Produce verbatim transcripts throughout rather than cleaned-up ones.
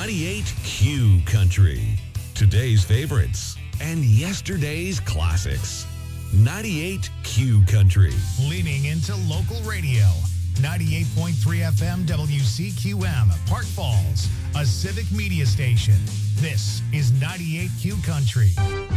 ninety-eight Q Country. Today's favorites and yesterday's classics. ninety-eight Q Country. Leaning into local radio. ninety-eight point three F M W C Q M, Park Falls, a civic media station. This is ninety-eight Q Country.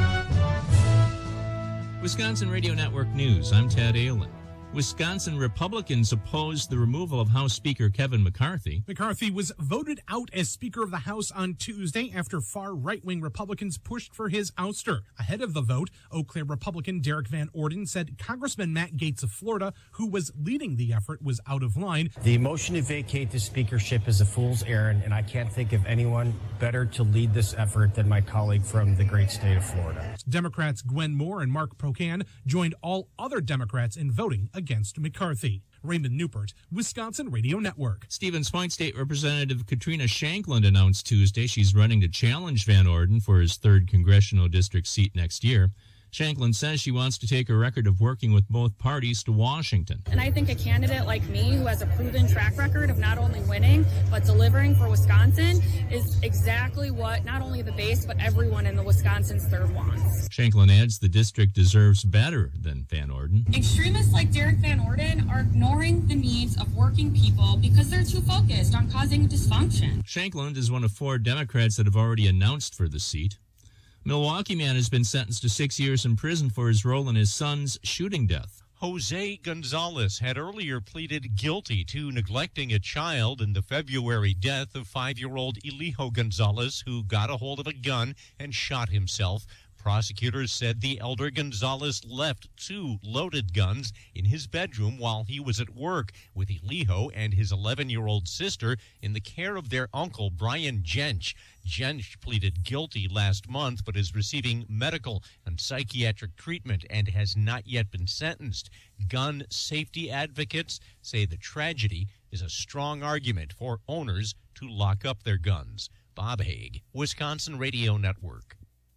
Wisconsin Radio Network News. I'm Ted Allen. Wisconsin Republicans opposed the removal of House Speaker Kevin McCarthy. McCarthy was voted out as Speaker of the House on Tuesday after far right-wing Republicans pushed for his ouster. Ahead of the vote, Eau Claire Republican Derek Van Orden said Congressman Matt Gaetz of Florida, who was leading the effort, was out of line. The motion to vacate the speakership is a fool's errand, and I can't think of anyone better to lead this effort than my colleague from the great state of Florida. Democrats Gwen Moore and Mark Pocan joined all other Democrats in voting against McCarthy. Raymond Newport, Wisconsin Radio Network. Stevens Point State Representative Katrina Shankland announced Tuesday she's running to challenge Van Orden for his third congressional district seat next year. Shankland says she wants to take a record of working with both parties to Washington. And I think a candidate like me, who has a proven track record of not only winning, but delivering for Wisconsin, is exactly what not only the base, but everyone in the Wisconsin's third wants. Shankland adds the district deserves better than Van Orden. Extremists like Derek Van Orden are ignoring the needs of working people because they're too focused on causing dysfunction. Shankland is one of four Democrats that have already announced for the seat. Milwaukee man has been sentenced to six years in prison for his role in his son's shooting death. Jose Gonzalez had earlier pleaded guilty to neglecting a child in the February death of five-year-old Elijo Gonzalez, who got a hold of a gun and shot himself. Prosecutors said the elder Gonzalez left two loaded guns in his bedroom while he was at work, with Elijo and his eleven-year-old sister in the care of their uncle, Brian Jench. Jench pleaded guilty last month but is receiving medical and psychiatric treatment and has not yet been sentenced. Gun safety advocates say the tragedy is a strong argument for owners to lock up their guns. Bob Haig, Wisconsin Radio Network.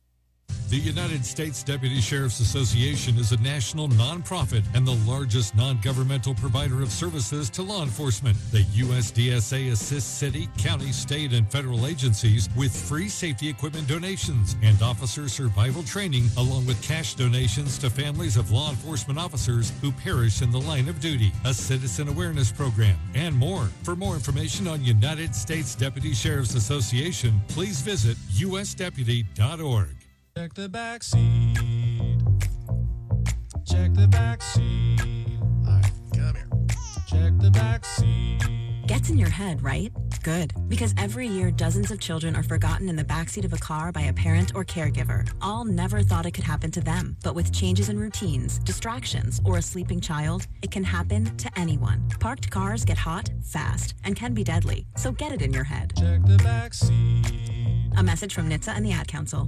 The United States Deputy Sheriff's Association is a national nonprofit and the largest non-governmental provider of services to law enforcement. The U S D S A assists city, county, state, and federal agencies with free safety equipment donations and officer survival training, along with cash donations to families of law enforcement officers who perish in the line of duty, a citizen awareness program, and more. For more information on United States Deputy Sheriff's Association, please visit U S deputy dot org. Check the back seat. Check the back seat. All right, come here. Check the back seat. Gets in your head, right? Good. Because every year, dozens of children are forgotten in the backseat of a car by a parent or caregiver. All never thought it could happen to them. But with changes in routines, distractions, or a sleeping child, it can happen to anyone. Parked cars get hot, fast, and can be deadly. So get it in your head. Check the back seat. A message from N H T S A and the Ad Council.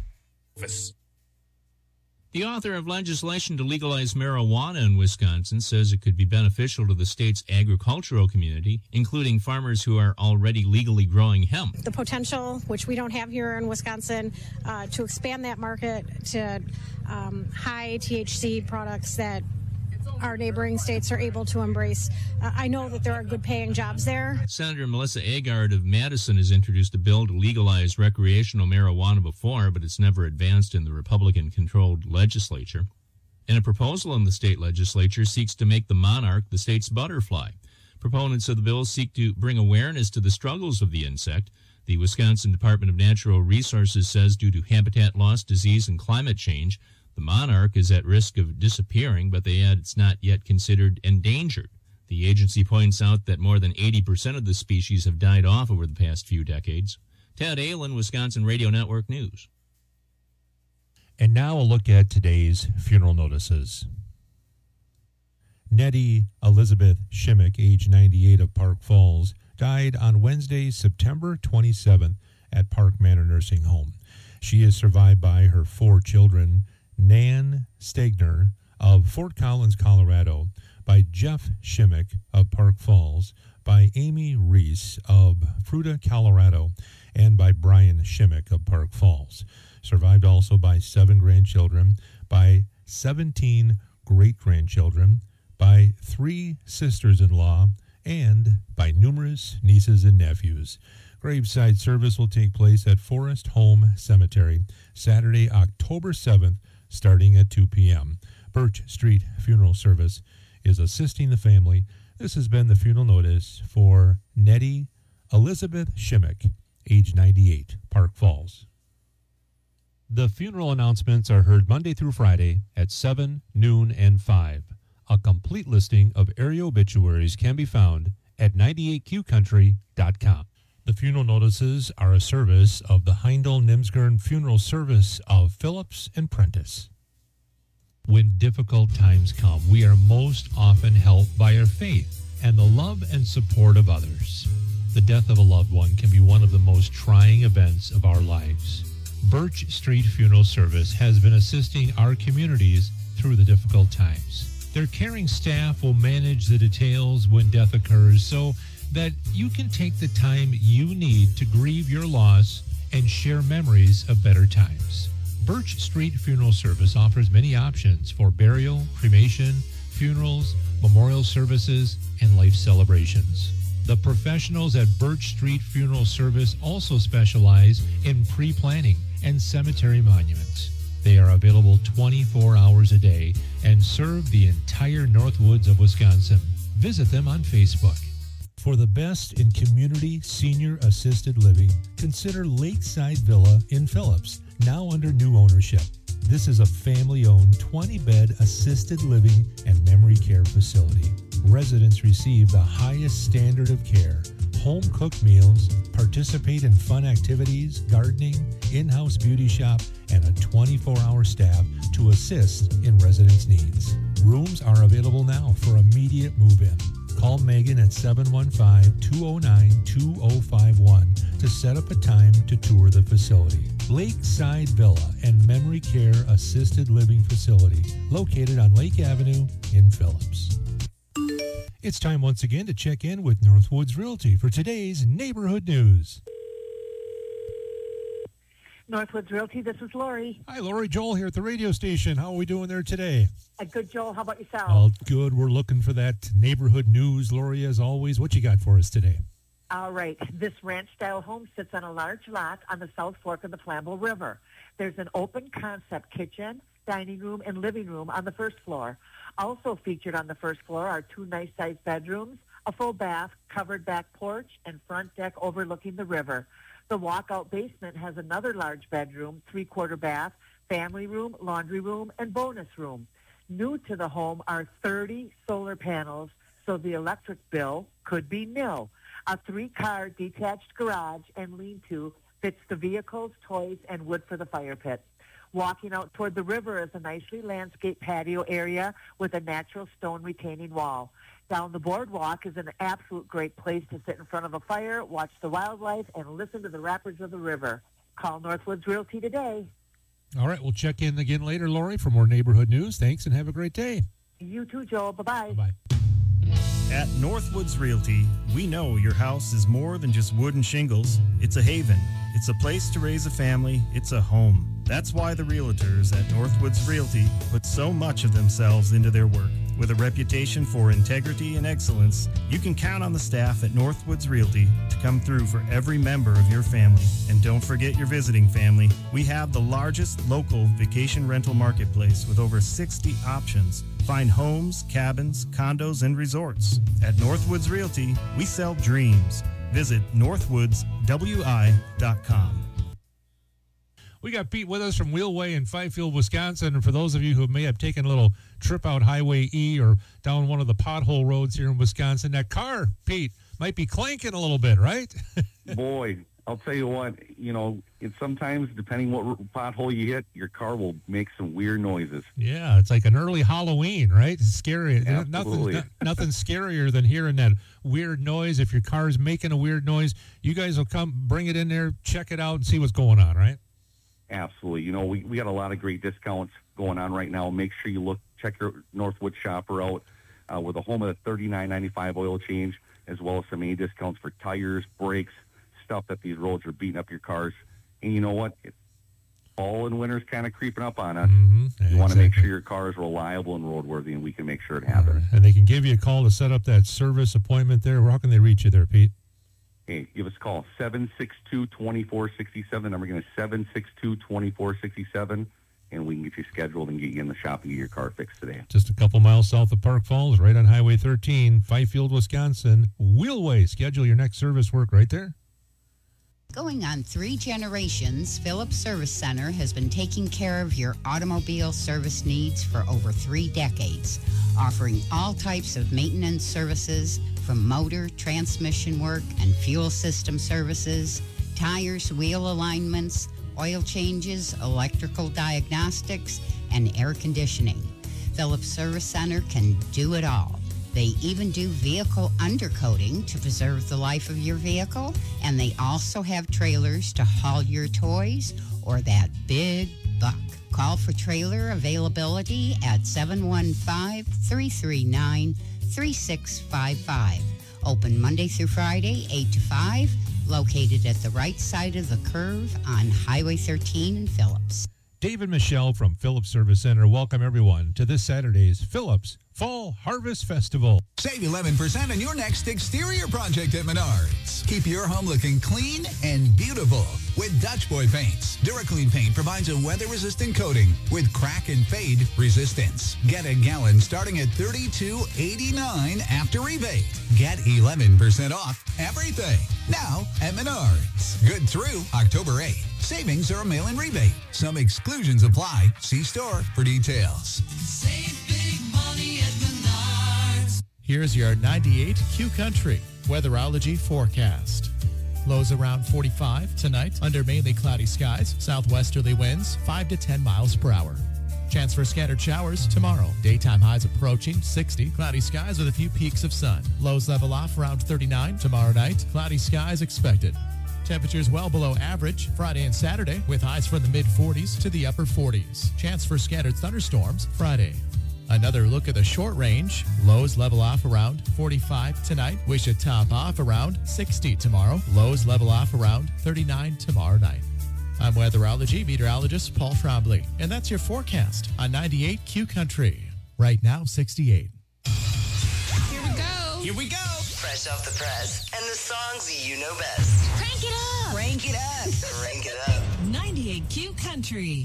The author of legislation to legalize marijuana in Wisconsin says it could be beneficial to the state's agricultural community, including farmers who are already legally growing hemp. The potential, which we don't have here in Wisconsin, uh, to expand that market to um, high T H C products that our neighboring states are able to embrace. Uh, I know that there are good paying jobs there. Senator Melissa Agard of Madison has introduced a bill to legalize recreational marijuana before, but it's never advanced in the Republican-controlled legislature. And a proposal in the state legislature seeks to make the monarch the state's butterfly. Proponents of the bill seek to bring awareness to the struggles of the insect. The Wisconsin Department of Natural Resources says due to habitat loss, disease, and climate change, the monarch is at risk of disappearing, but they add it's not yet considered endangered. The agency points out that more than eighty percent of the species have died off over the past few decades. Ted Allen, Wisconsin Radio Network News. And now a look at today's funeral notices. Nettie Elizabeth Shimmick, age ninety-eight, of Park Falls, died on Wednesday, September twenty-seventh at Park Manor Nursing Home. She is survived by her four children, Nan Stegner of Fort Collins, Colorado, by Jeff Shimmick of Park Falls, by Amy Reese of Fruta, Colorado, and by Brian Shimmick of Park Falls. Survived also by seven grandchildren, by seventeen great-grandchildren, by three sisters-in-law, and by numerous nieces and nephews. Graveside service will take place at Forest Home Cemetery Saturday, October seventh, starting at two p.m. Birch Street Funeral Service is assisting the family. This has been the funeral notice for Nettie Elizabeth Shimmick, age ninety-eight, Park Falls. The funeral announcements are heard Monday through Friday at seven, noon, and five. A complete listing of area obituaries can be found at ninety-eight q country dot com. The funeral notices are a service of the Heindel-Nimsgern Funeral Service of Phillips and Prentice. When difficult times come, we are most often helped by our faith and the love and support of others. The death of a loved one can be one of the most trying events of our lives. Birch Street Funeral Service has been assisting our communities through the difficult times. Their caring staff will manage the details when death occurs so that you can take the time you need to grieve your loss and share memories of better times. Birch Street Funeral Service offers many options for burial, cremation, funerals, memorial services, and life celebrations. The professionals at Birch Street Funeral Service also specialize in pre-planning and cemetery monuments. They are available twenty-four hours a day and serve the entire Northwoods of Wisconsin. Visit them on Facebook. For the best in community senior assisted living, consider Lakeside Villa in Phillips, now under new ownership. This is a family-owned twenty-bed assisted living and memory care facility. Residents receive the highest standard of care, home-cooked meals, participate in fun activities, gardening, in-house beauty shop, and a twenty-four hour staff to assist in residents' needs. Rooms are available now for immediate move-in. Call Megan at seven one five, two oh nine, two oh five one to set up a time to tour the facility. Lakeside Villa and Memory Care Assisted Living Facility, located on Lake Avenue in Phillips. It's time once again to check in with Northwoods Realty for today's neighborhood news. Northwoods Realty, this is Lori. Hi, Lori. Joel here at the radio station. How are we doing there today? A good, Joel. How about yourself? All good. We're looking for that neighborhood news, Lori, as always. What you got for us today? All right. This ranch-style home sits on a large lot on the South Fork of the Flambeau River. There's an open-concept kitchen, dining room, and living room on the first floor. Also featured on the first floor are two nice-sized bedrooms, a full bath, covered back porch, and front deck overlooking the river. The walkout basement has another large bedroom, three-quarter bath, family room, laundry room, and bonus room. New to the home are thirty solar panels, so the electric bill could be nil. A three-car detached garage and lean-to fits the vehicles, toys, and wood for the fire pit. Walking out toward the river is a nicely landscaped patio area with a natural stone retaining wall. Down the boardwalk is an absolute great place to sit in front of a fire, watch the wildlife, and listen to the rapids of the river. Call Northwoods Realty today. All right, we'll check in again later, Lori, for more neighborhood news. Thanks, and have a great day. You too, Joel. Bye-bye. Bye-bye. At Northwoods Realty, we know your house is more than just wood and shingles. It's a haven. It's a place to raise a family. It's a home. That's why the realtors at Northwoods Realty put so much of themselves into their work. With a reputation for integrity and excellence, you can count on the staff at Northwoods Realty to come through for every member of your family. And don't forget your visiting family. We have the largest local vacation rental marketplace with over sixty options. Find homes, cabins, condos, and resorts. At Northwoods Realty, we sell dreams. Visit northwoods w i dot com. We got Pete with us from Wheelway in Fifield, Wisconsin. And for those of you who may have taken a little trip out Highway E or down one of the pothole roads here in Wisconsin, that car, Pete, might be clanking a little bit, right? Boy, I'll tell you what, you know, it's sometimes, depending what pothole you hit, your car will make some weird noises. Yeah, it's like an early Halloween, right? It's scary. Absolutely. Nothing, nothing scarier than hearing that weird noise. If your car's making a weird noise, you guys will come, bring it in there, check it out, and see what's going on, right? Absolutely. You know, we, we got a lot of great discounts going on right now. Make sure you look, check your Northwood shopper out. Uh, we're the home of the thirty-nine ninety-five oil change, as well as some many discounts for tires, brakes, stuff that these roads are beating up your cars. And you know what? It, fall and winter's kind of creeping up on us. Mm-hmm. You want to Exactly. make sure your car is reliable and roadworthy, and we can make sure it happens. And they can give you a call to set up that service appointment there. How can they reach you there, Pete? Hey, give us a call, seven six two, two four six seven. The number again is seven six two, two four six seven, and we can get you scheduled and get you in the shop and get your car fixed today. Just a couple miles south of Park Falls, right on Highway thirteen, Fifield, Wisconsin. Wheelway. Schedule your next service work right there. Going on three generations, Phillips Service Center has been taking care of your automobile service needs for over three decades, offering all types of maintenance services from motor, transmission work, and fuel system services, tires, wheel alignments, oil changes, electrical diagnostics, and air conditioning. Phillips Service Center can do it all. They even do vehicle undercoating to preserve the life of your vehicle, and they also have trailers to haul your toys or that big buck. Call for trailer availability at seven one five, three three nine, three six five five. Open Monday through Friday, eight to five, located at the right side of the curve on Highway thirteen in Phillips. David Michelle from Phillips Service Center. Welcome, everyone, to this Saturday's Phillips Fall Harvest Festival. Save eleven percent on your next exterior project at Menards. Keep your home looking clean and beautiful with Dutch Boy Paints. DuraClean paint provides a weather-resistant coating with crack and fade resistance. Get a gallon starting at thirty-two eighty-nine after rebate. Get eleven percent off everything now at Menards. Good through October eighth. Savings are a mail-in rebate. Some exclusions apply. See store for details. Save big money at Menards. Here's your ninety-eight Q Country weatherology forecast. Lows around forty-five tonight under mainly cloudy skies. Southwesterly winds five to ten miles per hour. Chance for scattered showers tomorrow. Daytime highs approaching sixty. Cloudy skies with a few peaks of sun. Lows level off around thirty-nine. Tomorrow night, cloudy skies expected. Temperatures well below average Friday and Saturday with highs from the mid forties to the upper forties. Chance for scattered thunderstorms Friday. Another look at the short range. Lows level off around forty-five tonight. We should top off around sixty tomorrow. Lows level off around thirty-nine tomorrow night. I'm weatherology meteorologist Paul Trombley, and that's your forecast on ninety-eight Q Country. Right now, sixty-eight. Here we go. Here we go. Fresh off the press. And the songs you know best. Crank it up. Crank it up. Crank it up. ninety-eight Q Country.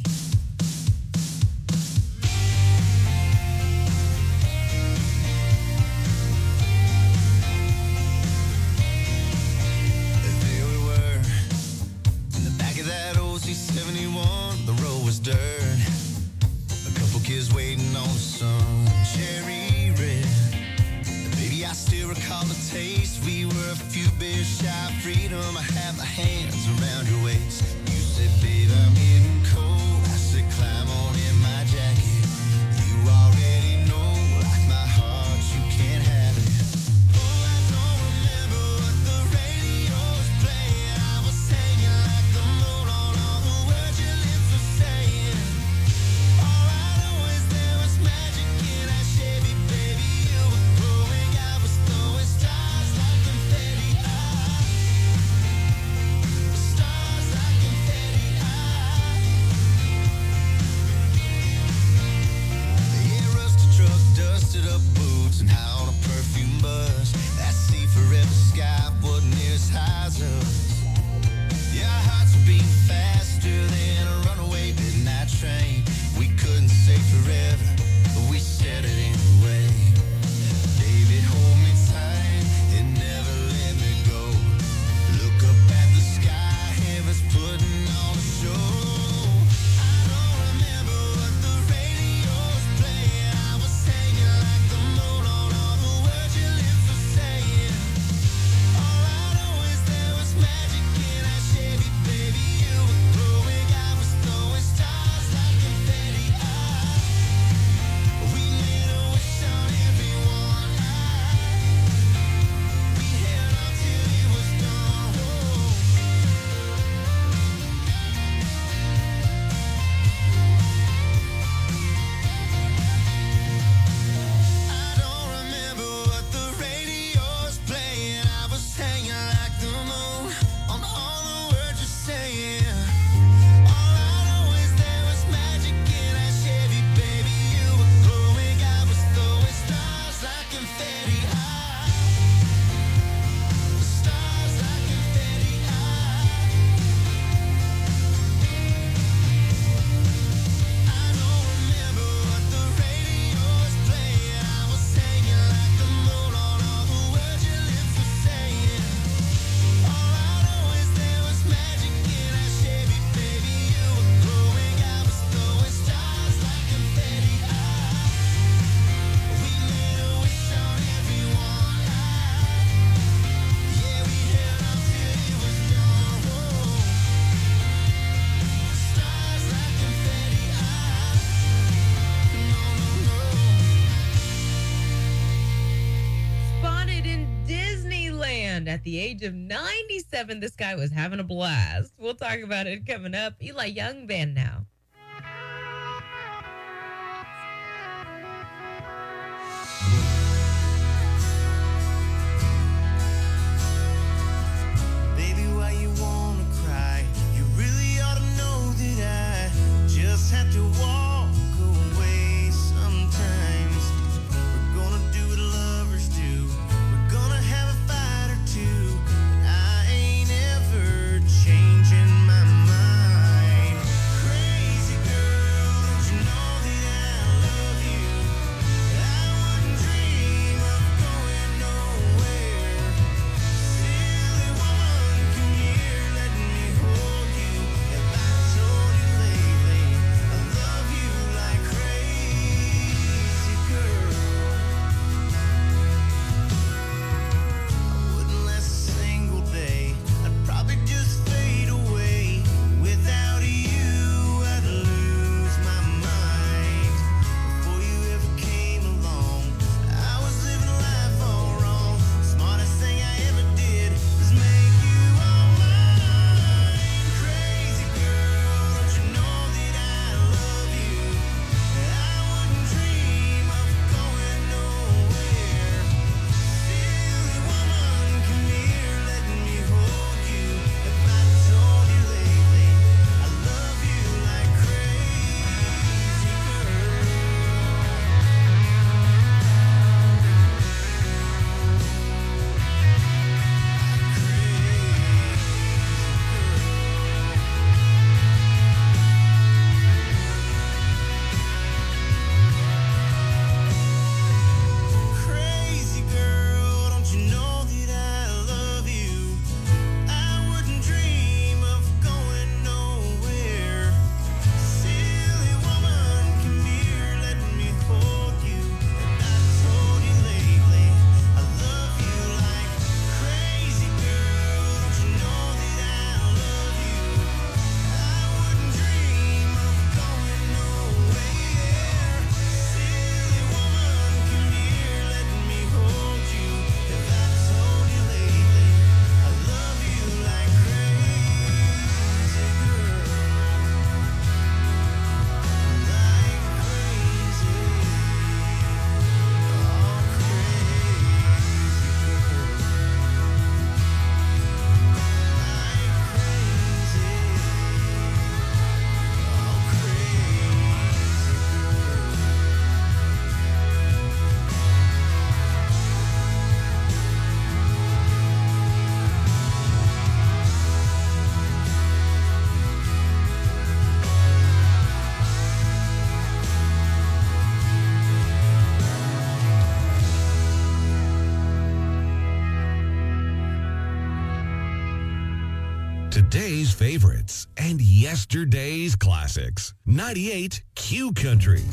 There we were. In the back of that old C seventy-one, the road was dirt. A couple kids waiting on the sun. Cherry red. Baby, I still recall the taste. We were a few beers shy of freedom. I had my hands around your waist. You said, babe, I'm getting cold. I said, climb on in my jacket. You already know, like my heart, you can't have it. Oh, I don't remember what the radio was playing. I was hanging like the moon on all the words your lips were saying. All I know is there was magic in that Chevy, baby. You were glowing, I was throwing stars like confetti. Stars like confetti. Yeah, rusted truck, dusted up boots, and high on a perfume bus. That sea forever sky wasn't near as high as us. Yeah, our hearts were beating faster than a runaway midnight train. We couldn't say forever, but we said it anyway. Baby, hold me tight and never let me go. Look up at the sky, heaven's putting on a show. I don't remember what the radio was playing. I was hanging like the moon on all the words your lips were saying. All I know is there was magic At the age of ninety-seven, this guy was having a blast. We'll talk about it coming up. Eli Young Band now. Baby, why you wanna cry? You really ought to know that I just have to walk away sometimes. We're gonna do what lovers do. We're gonna have a fight or two. I ain't ever changing my mind. Crazy girl, don't you know that I love you? I wouldn't dream of going nowhere. Silly woman, come here, let me hold you. Have I told you lately I love you like crazy girl? I wouldn't last a single day. I'd probably just fade away. Without you, I'd lose my mind. Before you ever came along, I was living life all wrong. Smartest thing I ever did was make you all mine. Crazy girl, don't you know that I love you? I wouldn't dream of going nowhere. Silly woman, come here, let me hold you. If I told you lately I love you like crazy girl. Crazy girl, don't you know that I love you? I wouldn't dream of going nowhere. Silly woman, come here, let me hold you. If I told you lately I love you like crazy girl, don't you know that I love you? I wouldn't dream of going nowhere. Silly woman, come here, let me hold you. If I told you lately I love you like crazy girl, like crazy, oh Today's favorites and yesterday's classics. ninety-eight Q Country.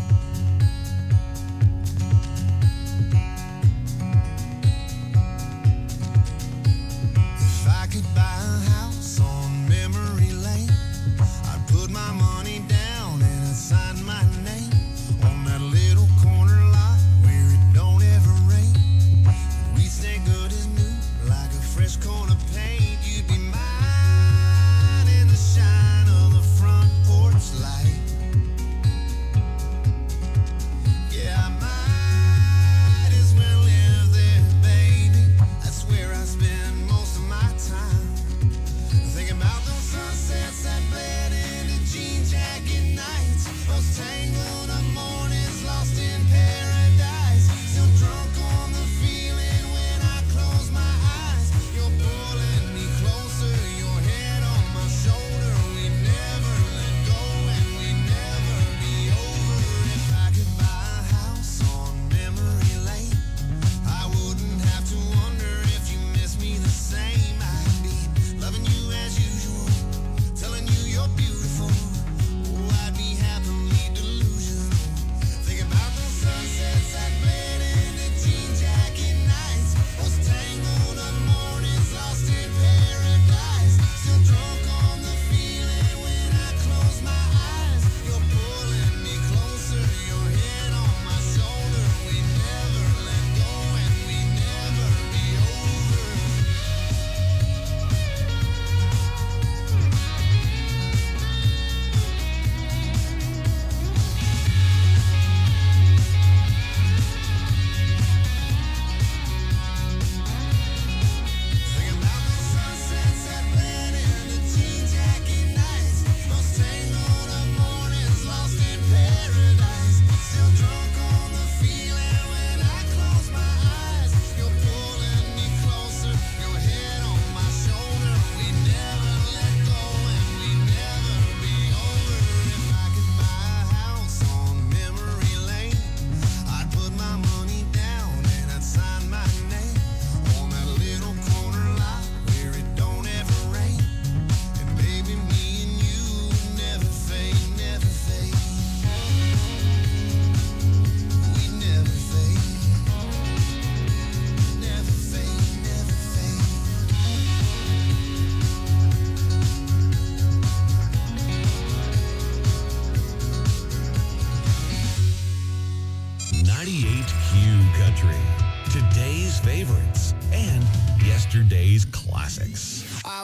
If I could buy a house on memory lane, I'd put my money down and I'd sign my name on that little corner lot where it don't ever rain. We stay good as new, like a fresh coat of paint. You'd be mine in the shine of the front porch light.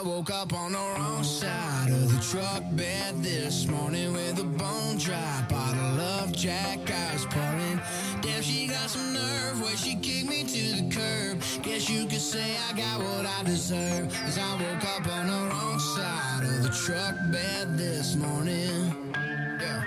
woke up on the wrong side of the truck bed this morning with a bone dry bottle of Jack I was pouring. Damn, she got some nerve where she kicked me to the curb. Guess you could say I got what I deserve, 'cause I woke up on the wrong side of the truck bed this morning. Yeah.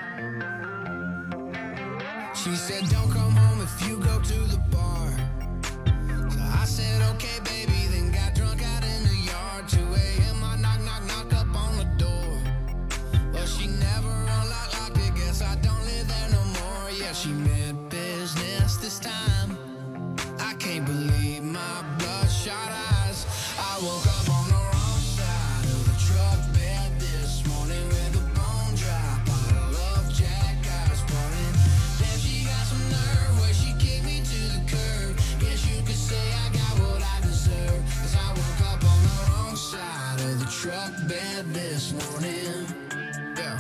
She said, don't come home if you go to the bar. So I said, okay, baby, then got drunk out in the yard. two a.m. I knock, knock, knock up on the door. But she never unlocked, locked it. Guess I don't live there no more. Yeah, she meant business this time. I can't believe my bloodshot eyes. I woke up on the wrong side of the truck bed this morning with a bone dry bottle of Jack I was pouring. Damn, she got some nerve where she kicked me to the curb. Guess you could say I got what I deserve, 'cause I woke up on the wrong side of the truck bed this morning. Yeah.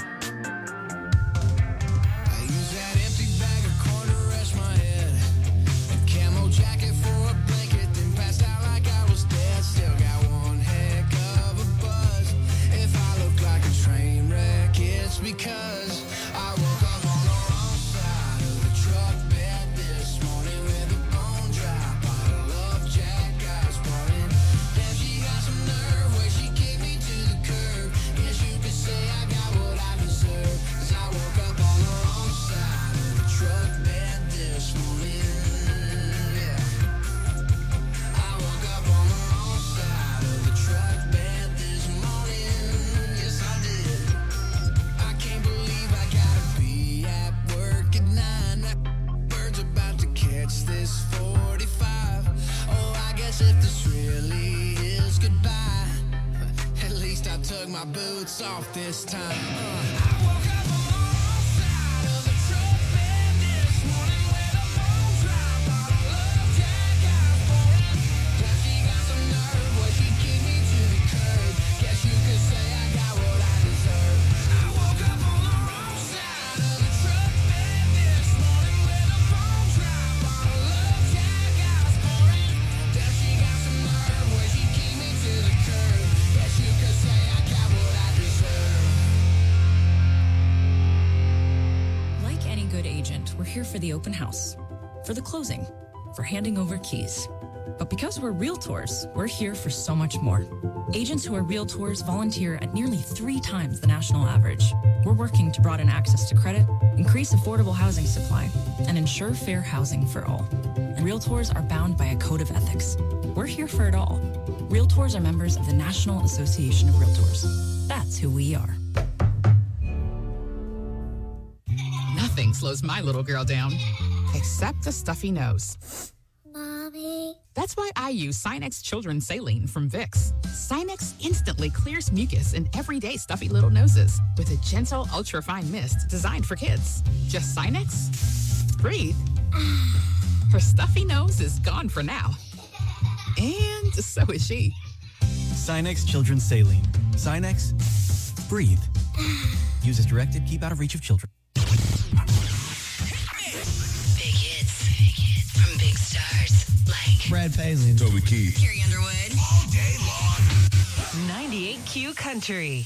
I use that empty bag of corn to rest my head. A camo jacket for a blanket, then passed out like I was dead. Still got one heck of a buzz. If I look like a train wreck, it's because I woke up on the wrong side of the truck bed this morning with a bone dry bottle of Jack I was pouring. Damn, she got some nerve where she kicked me to the curb. Guess you could say I got what I deserve, 'cause I woke up on the wrong side of the truck bed this morning. Yeah. I woke up on the wrong side of the truck bed this morning. Yes, I did. I can't believe I gotta be at work at nine. That bird's about to catch this forty-five. Oh, I guess if this really is goodbye, at least I took my boots off this time. Uh, I woke up on the wrong side of the truck bed this morning with a bone dry bottle of Jack I was pouring. Now she got some nerve where she kicked me to the curb. Guess you could say I got what I deserve. I woke up on the wrong side of the truck bed this morning with a bone dry bottle of Jack I was pouring. Now she got some nerve where she kicked me to the curb. Guess you could say I got what I deserve. Like any good agent, we're here for the open house, for the closing, for handing over keys. But because we're realtors, we're here for so much more. Agents who are realtors volunteer at nearly three times the national average. We're working to broaden access to credit, increase affordable housing supply, and ensure fair housing for all. And realtors are bound by a code of ethics. We're here for it all. Realtors are members of the National Association of Realtors. That's who we are. Nothing slows my little girl down, except a stuffy nose. Mommy. That's why I use Sinex Children's Saline from Vicks. Sinex instantly clears mucus in everyday stuffy little noses with a gentle, ultra-fine mist designed for kids. Just Sinex? Breathe. Her stuffy nose is gone for now. And so is she. Sinex Children's Saline. Sinex, breathe. Use as directed. Keep out of reach of children. Big hits. Big hits from big stars like Brad Paisley, Toby Keith, Carrie Underwood. all day long. ninety-eight Q Country.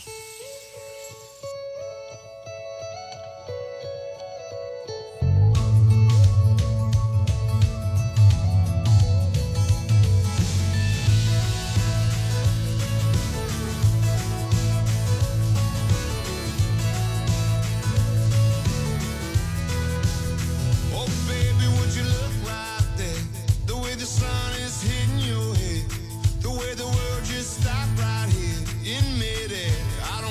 Oh, baby, would you look right there? The way the sun is hitting your head. The way the world just stopped right here in midair. I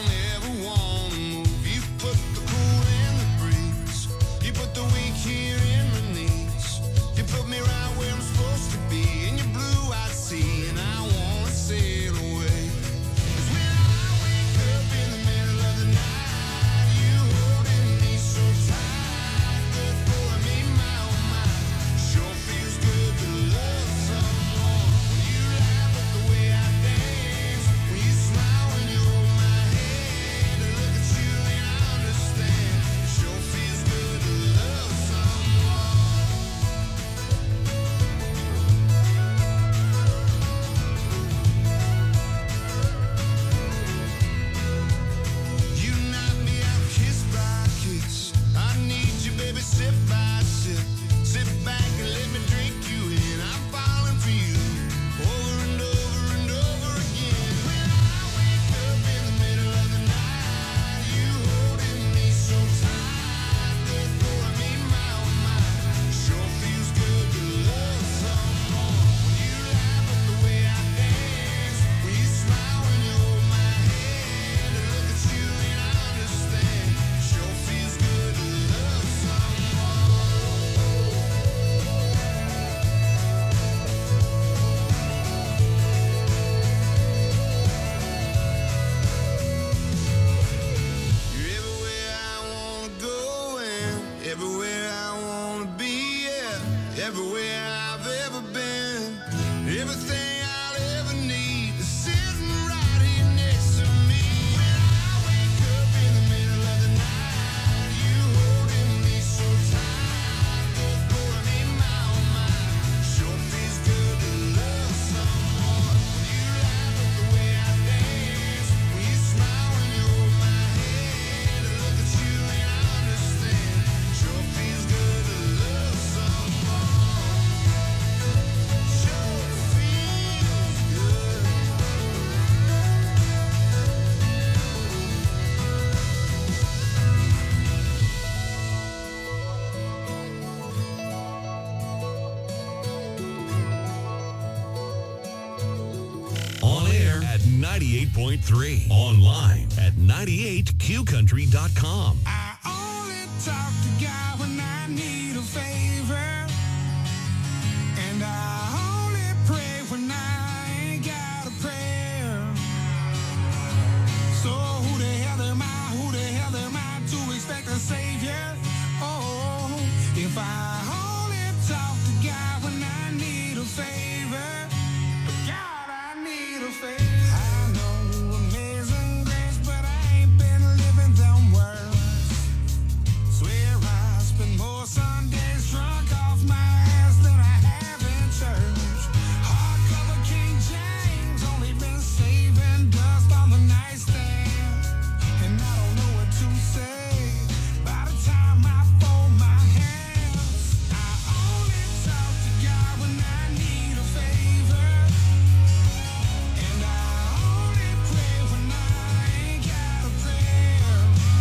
ninety-eight point three. Online at ninety-eight q country dot com. I only talk to God when I need a favor. And I only pray when I ain't got a prayer. So who the hell am I? Who the hell am I to expect a savior? Oh, if I only talk to God when I need a favor. God, I need a favor. I know amazing grace, but I ain't been living them words. Swear I spend more Sundays drunk off my ass than I have in church. Hardcover King James, only been saving dust on the nightstand. And I don't know what to say by the time I fold my hands. I only talk to God when I need a favor. And I only pray when I ain't got a prayer.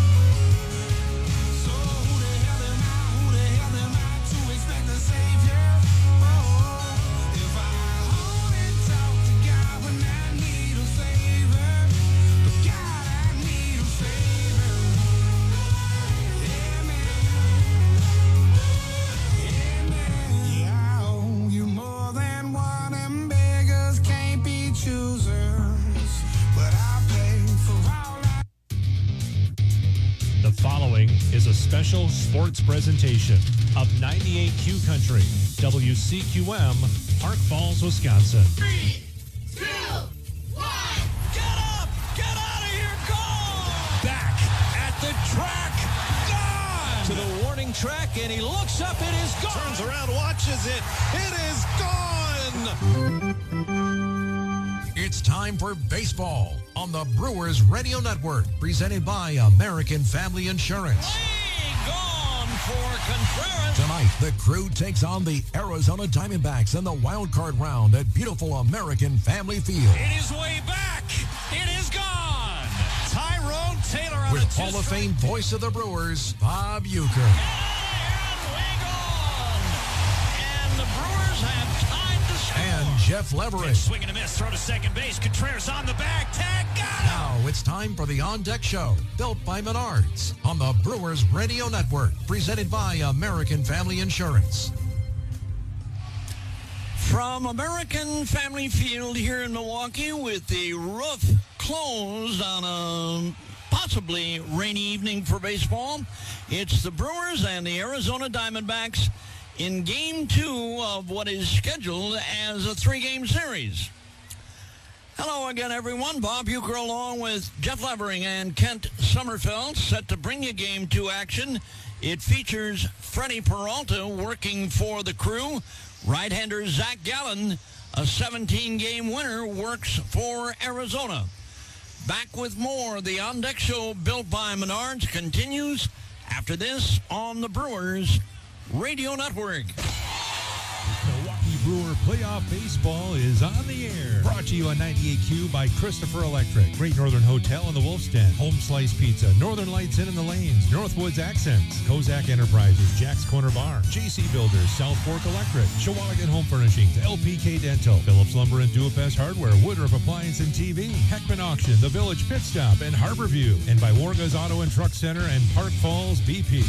So who the hell am I? Who the hell am I to expect a savior? Oh, if I only talk to God when I need a favor. But God, I need a favor. Yeah, man. Yeah, man. Yeah, I owe you more than one, and beggars can't be choosers. But I pay for all I. The following is a special sports presentation of ninety-eight Q Country, W C Q M, Park Falls, Wisconsin. Three, two, one. Get up! Get out of here! Go! Back at the track. Gone! To the warning track, and he looks up. It is gone. Turns around, watches it. It is gone! It's time for baseball on the Brewers Radio Network, presented by American Family Insurance. Gone for Contreras. Tonight, the Crew takes on the Arizona Diamondbacks in the wild card round at beautiful American Family Field. It is way back. It is gone. Tyrone Taylor on With a Hall of Fame two-strike. voice of the Brewers, Bob Uecker. And the Brewers have time to score. And Jeff Leverett. Swing and a miss. Throw to second base. Contreras on the back. Tag. Got him. Now it's time for the On Deck Show, built by Menards on the Brewers Radio Network, presented by American Family Insurance. From American Family Field here in Milwaukee, with the roof closed on a possibly rainy evening for baseball, it's the Brewers and the Arizona Diamondbacks in game two of what is scheduled as a three-game series. Hello again, everyone. Bob Uecker along with Jeff Levering and Kent Sommerfeld, set to bring you game two action. It features Freddie Peralta working for the Crew. Right-hander Zach Gallen, a seventeen-game winner, works for Arizona. Back with more. The On Deck Show, built by Menards, continues after this on the Brewers Radio Network. Milwaukee Brewer Playoff Baseball is on the air. Brought to you on ninety-eight Q by Christopher Electric, Great Northern Hotel in the Wolf's Den, Home Slice Pizza, Northern Lights Inn in the Lanes, Northwoods Accents, Kozak Enterprises, Jack's Corner Bar, J C Builders, South Fork Electric, Shawinigan Home Furnishings, L P K Dental, Phillips Lumber and Duopest Hardware, Woodruff Appliance and T V, Heckman Auction, The Village Pit Stop, and Harborview, and by Warga's Auto and Truck Center and Park Falls B P.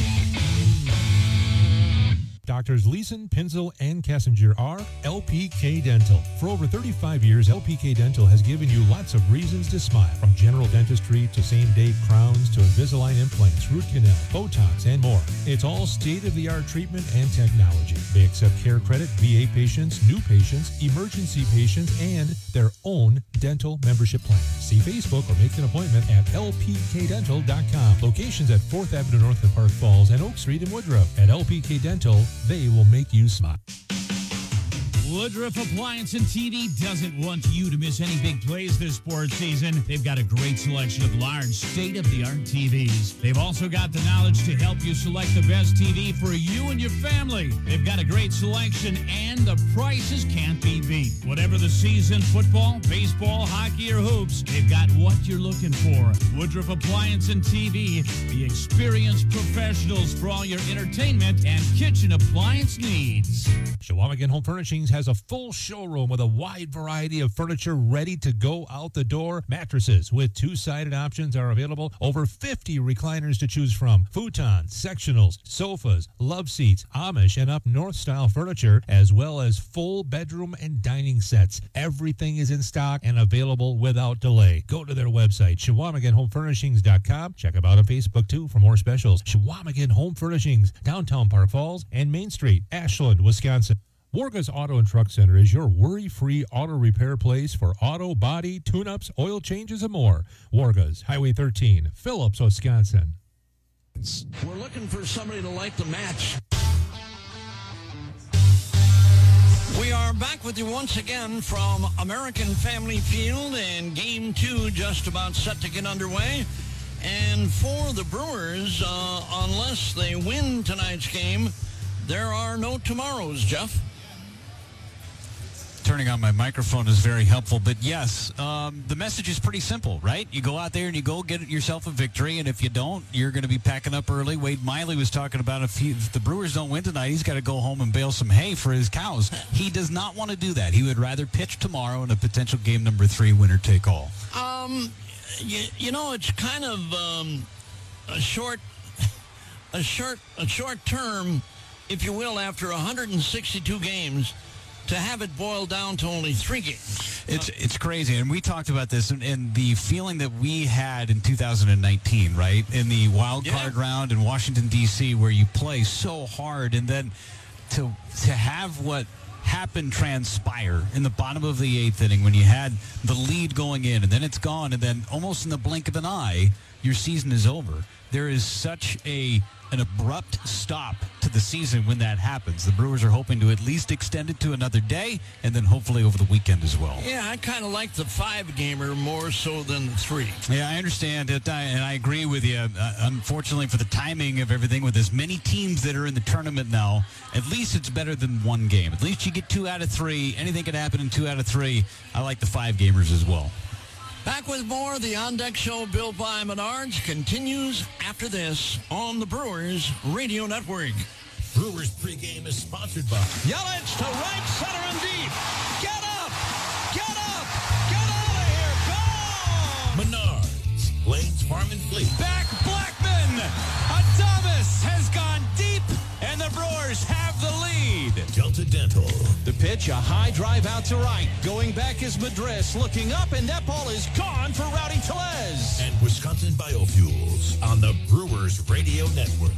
Doctors Leeson, Pinzel, and Kessinger are L P K Dental. For over thirty-five years, L P K Dental has given you lots of reasons to smile. From general dentistry to same-day crowns to Invisalign implants, root canal, Botox, and more. It's all state-of-the-art treatment and technology. They accept care credit, V A patients, new patients, emergency patients, and their own dental membership plan. See Facebook or make an appointment at L P K dental dot com. Locations at fourth Avenue North in Park Falls and Oak Street in Woodruff. At L P K Dental, they will make you smile. Woodruff Appliance and T V doesn't want you to miss any big plays this sports season. They've got a great selection of large, state-of-the-art T Vs. They've also got the knowledge to help you select the best T V for you and your family. They've got a great selection, and the prices can't be beat. Whatever the season, football, baseball, hockey, or hoops, they've got what you're looking for. Woodruff Appliance and T V, the experienced professionals for all your entertainment and kitchen appliance needs. Shawinigan Home Furnishings has has a full showroom with a wide variety of furniture ready to go out the door. Mattresses with two-sided options are available. Over fifty recliners to choose from. Futons, sectionals, sofas, love seats, Amish and up north style furniture, as well as full bedroom and dining sets. Everything is in stock and available without delay. Go to their website, Shawamigan Home Furnishings dot com. Check them out on Facebook too for more specials. Shawamigan Home Furnishings, downtown Park Falls and Main Street, Ashland, Wisconsin. Warga's Auto and Truck Center is your worry-free auto repair place for auto, body, tune-ups, oil changes, and more. Warga's, Highway thirteen, Phillips, Wisconsin. We're looking for somebody to light the match. We are back with you once again from American Family Field, and game two just about set to get underway. And for the Brewers, uh, unless they win tonight's game, there are no tomorrows, Jeff. Turning on my microphone is very helpful, but yes, um, the message is pretty simple, right? You go out there and you go get yourself a victory, and if you don't, you're going to be packing up early. Wade Miley was talking about if, he, if the Brewers don't win tonight, he's got to go home and bale some hay for his cows. He does not want to do that. He would rather pitch tomorrow in a potential game number three, winner take all. Um, you, you know, it's kind of um, a short, a short, a short term, if you will, after one hundred sixty-two games. To have it boil down to only three games. It's it's crazy. And we talked about this and, and the feeling that we had in two thousand nineteen, right? In the wild card yeah. round in Washington, D C, where you play so hard, and then to to have what happened transpire in the bottom of the eighth inning when you had the lead going in, and then it's gone, and then almost in the blink of an eye, your season is over. There is such a an abrupt stop to the season when that happens. The Brewers are hoping to at least extend it to another day, and then hopefully over the weekend as well. Yeah, I kind of like the five-gamer more so than the three. Yeah, I understand it, and I agree with you. Uh, unfortunately, for the timing of everything, with as many teams that are in the tournament now, at least it's better than one game. At least you get two out of three. Anything can happen in two out of three. I like the five-gamers as well. Back with more. The On Deck Show built by Menards continues after this on the Brewers Radio Network. Brewers pregame is sponsored by Yelich to right, center, and deep. Get up! Get up! Get out of here! Go! Menards, Blaine's Farm and Fleet. Back Blackman! Adames has gone deep, and the Brewers have the lead. Delta Dental. The pitch, a high drive out to right. Going back is Madris, looking up, and that ball is gone for Rowdy Tellez. And Wisconsin Biofuels on the Brewers Radio Network.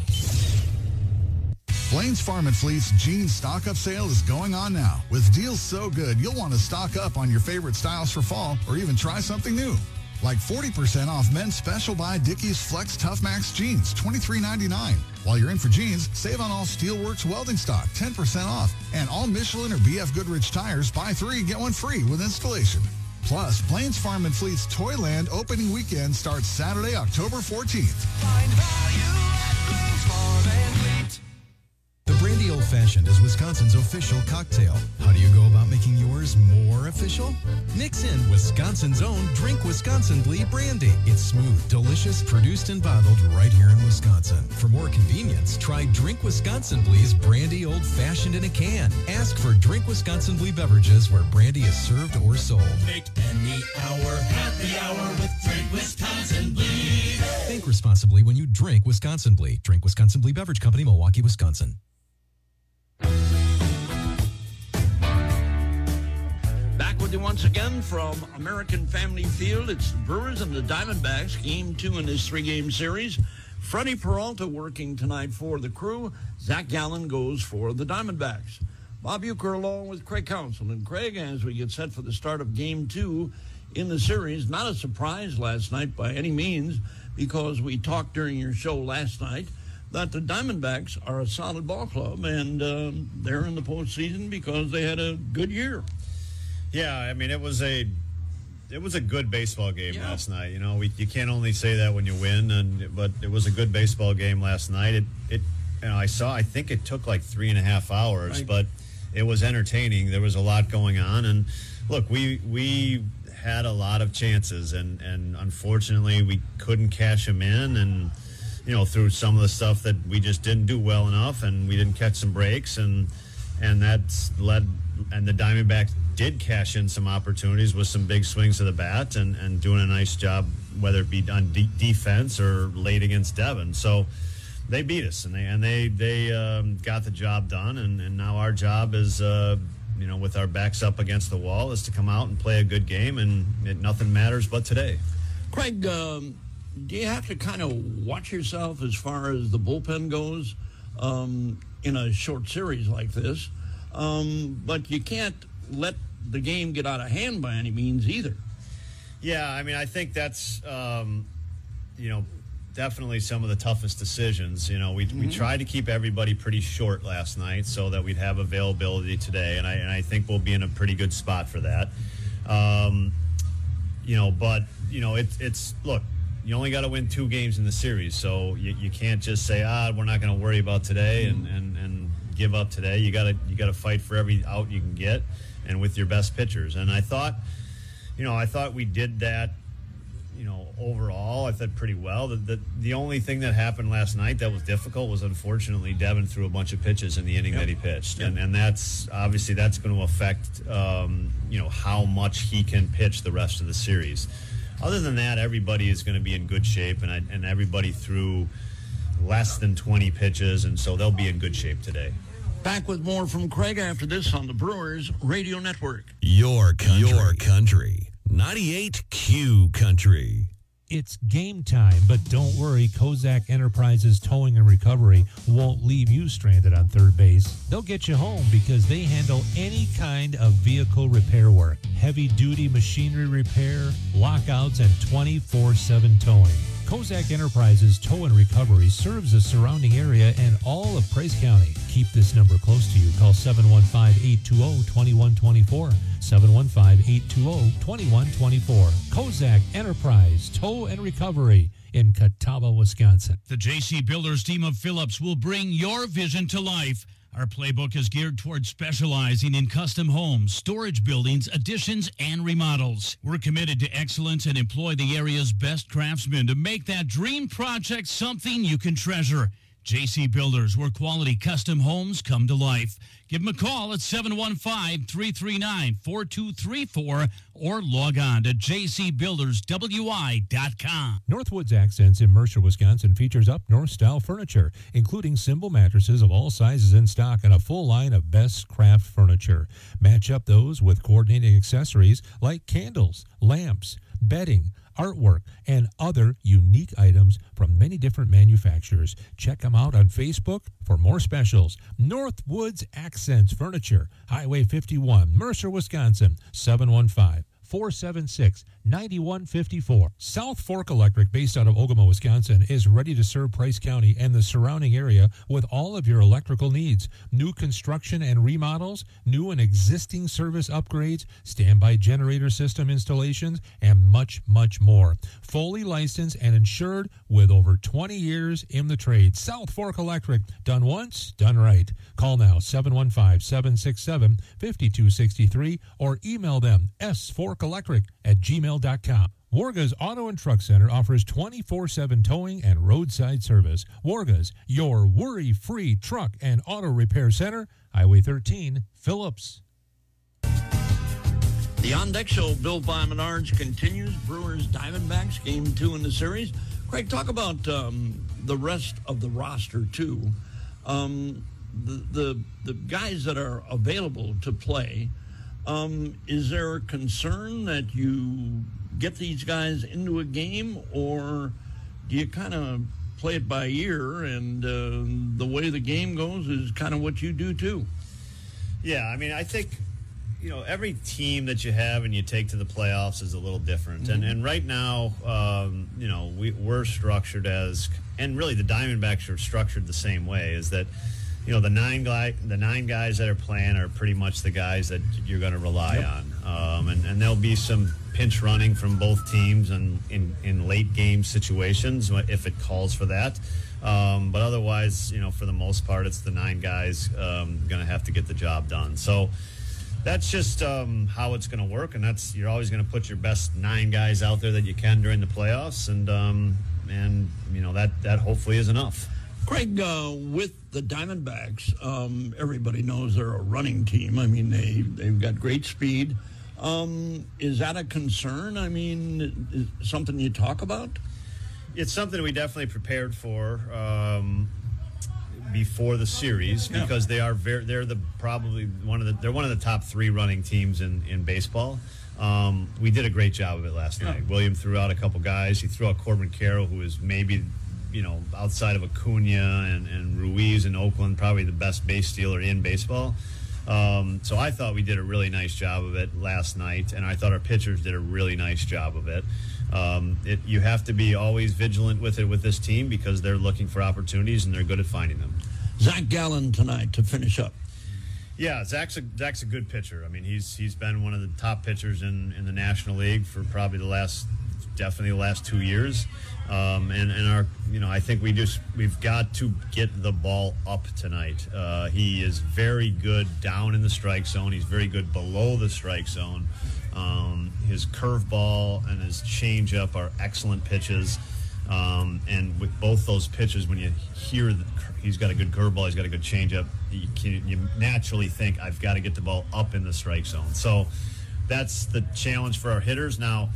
Blaine's Farm and Fleet's jeans stock-up sale is going on now. With deals so good, you'll want to stock up on your favorite styles for fall or even try something new. Like forty percent off men's special buy Dickies Flex Tough Max jeans, twenty-three ninety-nine. While you're in for jeans, save on all Steelworks welding stock, ten percent off. And all Michelin or B F Goodrich tires, buy three, get one free with installation. Plus, Blaine's Farm and Fleet's Toyland opening weekend starts Saturday, October fourteenth. Find value at Blaine's Farm and Fleet. The Brandy Old Fashioned is Wisconsin's official cocktail. How do you go about making yours more official? Mix in Wisconsin's own Drink Wisconsin Blee Brandy. It's smooth, delicious, produced and bottled right here in Wisconsin. For more convenience, try Drink Wisconsin Blee's Brandy Old Fashioned in a can. Ask for Drink Wisconsin Blee beverages where brandy is served or sold. Make any hour happy hour with Drink Wisconsin Blee. Think responsibly when you drink Wisconsin Blee. Drink Wisconsin Blee Beverage Company, Milwaukee, Wisconsin. Back with you once again from American Family Field. It's the Brewers and the Diamondbacks, game two in this three-game series. Freddie Peralta working tonight for the Crew. Zach Gallen goes for the Diamondbacks. Bob Uecker along with Craig Counsell. And Craig, as we get set for the start of game two in the series, not a surprise last night by any means, because we talked during your show last night that the Diamondbacks are a solid ball club, and um, they're in the postseason because they had a good year. Yeah, I mean, it was a it was a good baseball game yeah. last night. You know, we you can't only say that when you win, and but it was a good baseball game last night. It it you know, I saw I think it took like three and a half hours, right. but it was entertaining. There was a lot going on, and look, we we had a lot of chances, and and unfortunately we couldn't cash them in, and you know, through some of the stuff that we just didn't do well enough, and we didn't catch some breaks, and and that's led. And the Diamondbacks did cash in some opportunities with some big swings of the bat and, and doing a nice job, whether it be on de- defense or late against Devon. So they beat us, and they and they they um, got the job done. And, and now our job is, uh, you know, with our backs up against the wall, is to come out and play a good game, and it, nothing matters but today. Craig, um, do you have to kind of watch yourself as far as the bullpen goes um, in a short series like this? Um, but you can't let the game get out of hand by any means either. Yeah, I mean, I think that's, um, you know, definitely some of the toughest decisions. You know, we mm-hmm. we tried to keep everybody pretty short last night so that we'd have availability today, and I and I think we'll be in a pretty good spot for that. Um, you know, but, you know, it, it's, look, you only got to win two games in the series, so you, you can't just say, ah, we're not going to worry about today and, and, and give up today. You got to you got to fight for every out you can get, and with your best pitchers. And I thought, you know, I thought we did that, you know, overall. I thought pretty well. The, the the only thing that happened last night that was difficult was, unfortunately, Devon threw a bunch of pitches in the inning yep. that he pitched, yep. and and that's obviously that's going to affect um, you know, how much he can pitch the rest of the series. Other than that, everybody is going to be in good shape, and I, and everybody threw less than twenty pitches, and so they'll be in good shape today. Back with more from Craig after this on the Brewers Radio Network. Your country. Your country. ninety-eight Q Country. It's game time, but don't worry, Kozak Enterprises Towing and Recovery won't leave you stranded on third base. They'll get you home because they handle any kind of vehicle repair work, heavy-duty machinery repair, lockouts, and twenty-four seven towing. Kozak Enterprises Tow and Recovery serves the surrounding area and all of Price County. Keep this number close to you. Call seven one five, eight two zero, two one two four. seven one five, eight two zero, two one two four. Kozak Enterprise Tow and Recovery in Catawba, Wisconsin. The J C Builders team of Phillips will bring your vision to life. Our playbook is geared towards specializing in custom homes, storage buildings, additions, and remodels. We're committed to excellence and employ the area's best craftsmen to make that dream project something you can treasure. J C Builders, where quality custom homes come to life. Give them a call at seven one five, three three nine, four two three four or log on to j c builders w i dot com. Northwoods Accents in Mercer, Wisconsin features up-north-style furniture, including Symbol mattresses of all sizes in stock and a full line of best craft furniture. Match up those with coordinating accessories like candles, lamps, bedding, artwork, and other unique items from many different manufacturers. Check them out on Facebook for more specials. Northwoods Accents Furniture, Highway fifty-one, Mercer, Wisconsin, seven one five, four seven six, nine one five four. South Fork Electric, based out of Ogama, Wisconsin, is ready to serve Price County and the surrounding area with all of your electrical needs. New construction and remodels, new and existing service upgrades, standby generator system installations, and much, much more. Fully licensed and insured with over twenty years in the trade. South Fork Electric, done once, done right. Call now, seven one five, seven six seven, five two six three, or email them, s fork electric at gmail dot com. Warga's Auto and Truck Center offers twenty-four seven towing and roadside service. Warga's, your worry-free truck and auto repair center, Highway thirteen, Phillips. The On Deck Show, built by Menards, continues. Brewers Diamondbacks, game two in the series. Craig, talk about um, the rest of the roster, too. Um, the, the, the guys that are available to play, um, is there a concern that you get these guys into a game, or do you kind of play it by ear, and uh, the way the game goes is kind of what you do, too? Yeah, I mean, I think, you know, every team that you have and you take to the playoffs is a little different. Mm-hmm. And and right now, um, you know, we, we're structured as, and really the Diamondbacks are structured the same way, is that, you know, the nine guy, the nine guys that are playing are pretty much the guys that you're going to rely yep. on. Um, and, and there'll be some pinch running from both teams and in, in late game situations if it calls for that. Um, but otherwise, you know, for the most part, it's the nine guys um, going to have to get the job done. So that's just um, how it's going to work, and that's you're always going to put your best nine guys out there that you can during the playoffs, and um, and you know that that hopefully is enough. Craig, uh, with the Diamondbacks, um, everybody knows they're a running team. I mean, they, they've got great speed. Um, is that a concern? I mean, is something you talk about? It's something we definitely prepared for um, before the series because yeah. they are very, they're the probably one of the they're one of the top three running teams in, in baseball. Um, we did a great job of it last yeah. night. William threw out a couple guys. He threw out Corbin Carroll, who is maybe, you know, outside of Acuna and, and Ruiz in Oakland, probably the best base stealer in baseball. Um, so I thought we did a really nice job of it last night, and I thought our pitchers did a really nice job of it. Um, it you have to be always vigilant with it with this team because they're looking for opportunities and they're good at finding them. Zach Gallen tonight to finish up. Yeah, Zach's a, Zach's a good pitcher. I mean, he's he's been one of the top pitchers in, in the National League for probably the last, definitely the last two years. Um, and, and our, you know, I think we just, we've got to get the ball up tonight. Uh, he is very good down in the strike zone. He's very good below the strike zone. Um, his curveball and his changeup are excellent pitches. Um, and with both those pitches, when you hear that he's got a good curveball, he's got a good changeup, you, can, you naturally think, I've got to get the ball up in the strike zone. So that's the challenge for our hitters. Now,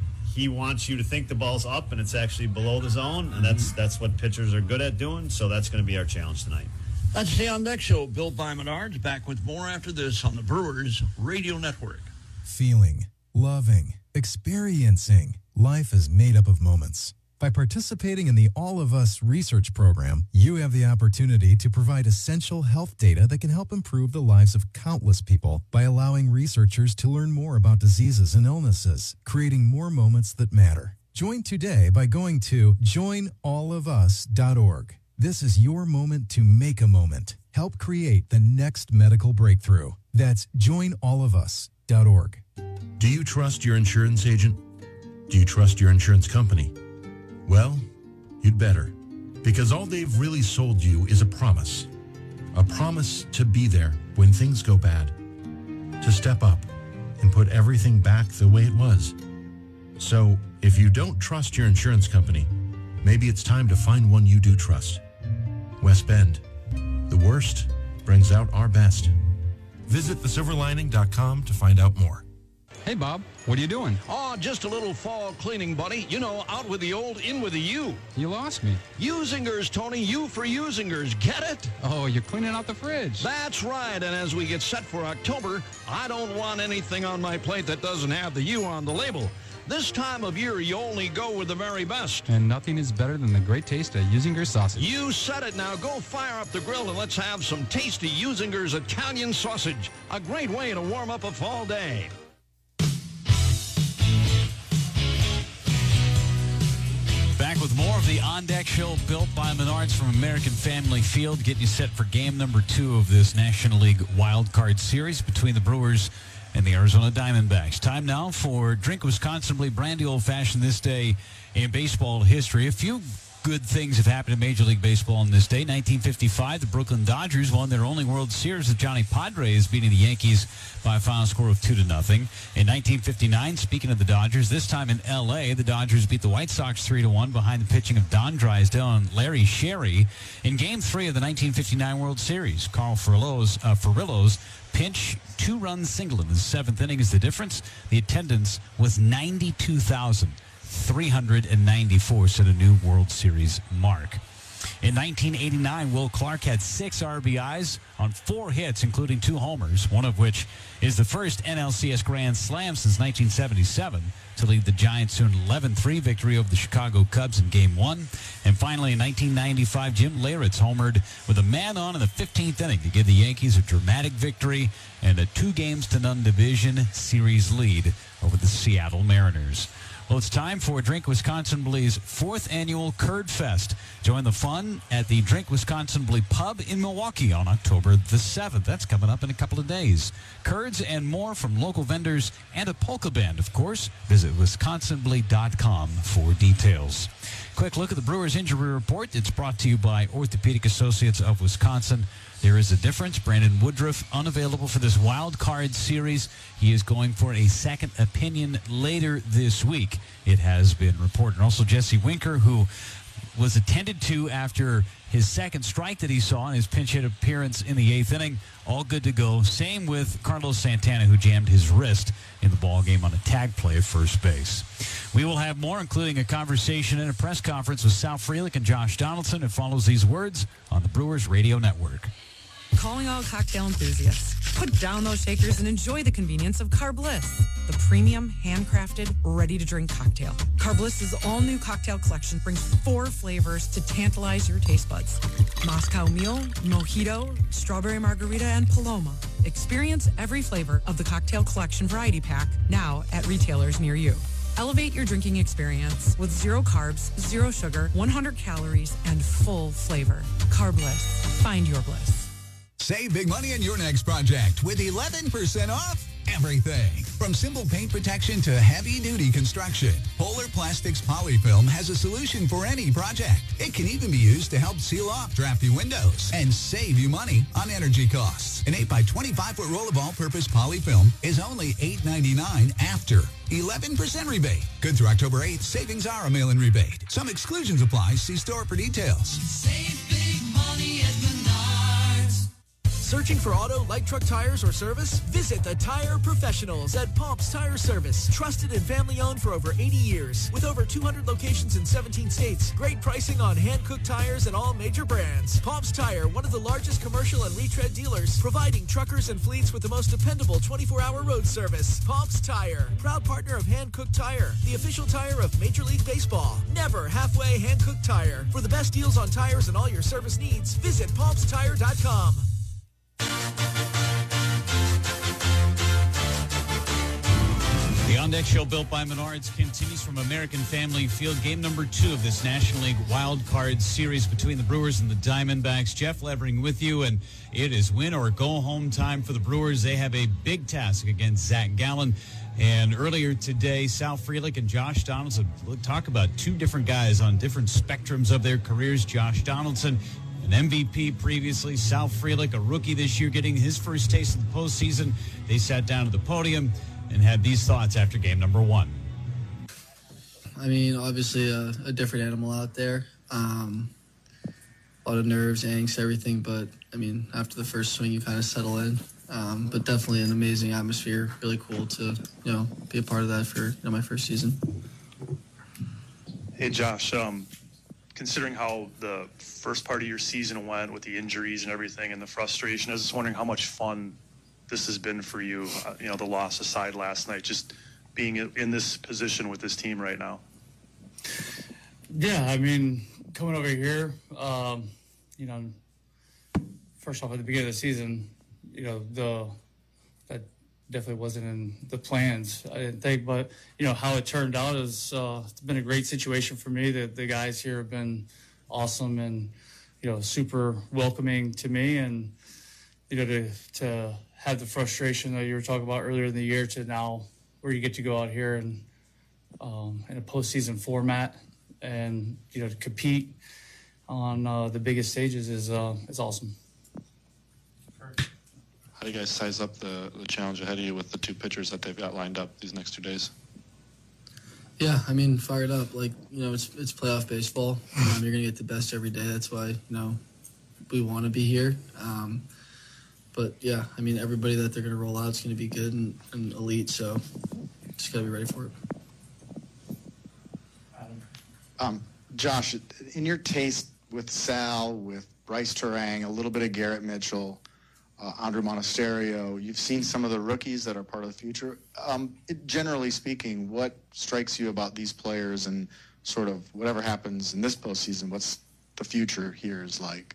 he wants you to think the ball's up and it's actually below the zone, and that's that's what pitchers are good at doing, so that's going to be our challenge tonight. That's the On Deck Show. Built by Menards. Back with more after this on the Brewers Radio Network. Feeling, loving, experiencing. Life is made up of moments. By participating in the All of Us research program, you have the opportunity to provide essential health data that can help improve the lives of countless people by allowing researchers to learn more about diseases and illnesses, creating more moments that matter. Join today by going to join all of us dot org. This is your moment to make a moment. Help create the next medical breakthrough. That's join all of us dot org. Do you trust your insurance agent? Do you trust your insurance company? Well, you'd better, because all they've really sold you is a promise. A promise to be there when things go bad, to step up and put everything back the way it was. So, if you don't trust your insurance company, maybe it's time to find one you do trust. West Bend. The worst brings out our best. Visit the silver lining dot com to find out more. Hey, Bob, what are you doing? Oh, just a little fall cleaning, buddy. You know, out with the old, in with the U. You lost me. Usingers, Tony. U for Usingers. Get it? Oh, you're cleaning out the fridge. That's right. And as we get set for October, I don't want anything on my plate that doesn't have the U on the label. This time of year, you only go with the very best. And nothing is better than the great taste of Usinger's sausage. You said it. Now go fire up the grill and let's have some tasty Usinger's Italian sausage. A great way to warm up a fall day. Back with more of the On Deck Show, built by Menards from American Family Field, getting you set for game number two of this National League Wild Card Series between the Brewers and the Arizona Diamondbacks. Time now for Drink Wisconsin Brandy Old Fashioned this day in baseball history. A few good things have happened in Major League Baseball on this day. nineteen fifty-five, the Brooklyn Dodgers won their only World Series with Johnny Padres beating the Yankees by a final score of two to nothing. In nineteen fifty-nine, speaking of the Dodgers, this time in L A, the Dodgers beat the White Sox three to one behind the pitching of Don Drysdale and Larry Sherry in Game three of the nineteen fifty-nine World Series. Carl Furillo's, uh, Furillo's pinch two-run single in the seventh inning is the difference. The attendance was ninety-two thousand three hundred ninety-four, set a new World Series mark. In nineteen eighty-nine, Will Clark had six R B Is on four hits, including two homers, one of which is the first N L C S Grand Slam since nineteen seventy-seven to lead the Giants to an eleven three victory over the Chicago Cubs in Game one. And finally, in nineteen ninety-five, Jim Leyritz homered with a man on in the fifteenth inning to give the Yankees a dramatic victory and a two games to none division series lead over the Seattle Mariners. Well, it's time for Drink Wisconsin-Bly's fourth annual Curd Fest. Join the fun at the Drink Wisconsin-Bly Pub in Milwaukee on October the seventh. That's coming up in a couple of days. Curds and more from local vendors and a polka band, of course. Visit wisconsin bly dot com for details. Quick look at the Brewers injury report. It's brought to you by Orthopedic Associates of Wisconsin. There is a difference. Brandon Woodruff unavailable for this wild card series. He is going for a second opinion later this week, it has been reported. And also Jesse Winker, who was attended to after his second strike that he saw in his pinch hit appearance in the eighth inning. All good to go. Same with Carlos Santana, who jammed his wrist in the ball game on a tag play at first base. We will have more, including a conversation and a press conference with Sal Frelick and Josh Donaldson. It follows these words on the Brewers Radio Network. Calling all cocktail enthusiasts. Put down those shakers and enjoy the convenience of Car Bliss, the premium, handcrafted, ready-to-drink cocktail. Car Bliss's all-new cocktail collection brings four flavors to tantalize your taste buds. Moscow Mule, Mojito, Strawberry Margarita, and Paloma. Experience every flavor of the cocktail collection variety pack now at retailers near you. Elevate your drinking experience with zero carbs, zero sugar, one hundred calories, and full flavor. Car Bliss. Find your bliss. Save big money on your next project with eleven percent off everything. From simple paint protection to heavy-duty construction, Polar Plastics Polyfilm has a solution for any project. It can even be used to help seal off drafty windows and save you money on energy costs. An eight by twenty-five foot roll of all-purpose polyfilm is only eight ninety-nine after eleven percent rebate. Good through October eighth. Savings are a mail-in rebate. Some exclusions apply. See store for details. Save big money at Menards. Searching for auto, light truck tires, or service? Visit the Tire Professionals at Pomp's Tire Service. Trusted and family-owned for over eighty years. With over two hundred locations in seventeen states. Great pricing on hand-cooked tires and all major brands. Pomp's Tire, one of the largest commercial and retread dealers, providing truckers and fleets with the most dependable twenty-four hour road service. Pomp's Tire, proud partner of Hand-Cooked Tire, the official tire of Major League Baseball. Never halfway hand-cooked tire. For the best deals on tires and all your service needs, visit pomps tire dot com. The On Deck Show built by Menards continues from American Family Field. Game number two of this National League Wild Card Series between the Brewers and the Diamondbacks. Jeff Levering with you, and it is win or go home time for the Brewers. They have a big task against Zach Gallen. And earlier today, Sal Frelick and Josh Donaldson talk about two different guys on different spectrums of their careers. Josh Donaldson, an M V P previously. Sal Frelick, a rookie this year, getting his first taste of the postseason. They sat down at the podium and had these thoughts after game number one. I mean, obviously a, a different animal out there. Um, a lot of nerves, angst, everything. But, I mean, after the first swing, you kind of settle in. Um, but definitely an amazing atmosphere. Really cool to, you know, be a part of that for, you know, my first season. Hey, Josh, um, considering how the first part of your season went with the injuries and everything and the frustration, I was just wondering how much fun this has been for you, uh, you know, the loss aside last night, just being in this position with this team right now. Yeah, I mean, coming over here, um, you know, first off, at the beginning of the season, you know, the that definitely wasn't in the plans, I didn't think, but, you know, how it turned out is uh, it's been a great situation for me. The, the guys here have been awesome and, you know, super welcoming to me, and, you know, to to have the frustration that you were talking about earlier in the year to now where you get to go out here and um, in a postseason format and, you know, to compete on uh, the biggest stages is uh, is awesome. How do you guys size up the, the challenge ahead of you with the two pitchers that they've got lined up these next two days? Yeah, I mean, fired up. Like, you know, it's it's playoff baseball. Um, you're going to get the best every day. That's why, you know, we want to be here. Um, but, yeah, I mean, everybody that they're going to roll out is going to be good and, and elite, so just got to be ready for it. Um, Josh, in your taste with Sal, with Bryce Terang, a little bit of Garrett Mitchell, uh, Andrew Monasterio, you've seen some of the rookies that are part of the future. Um, it, generally speaking, what strikes you about these players and sort of whatever happens in this postseason, what's the future here is like?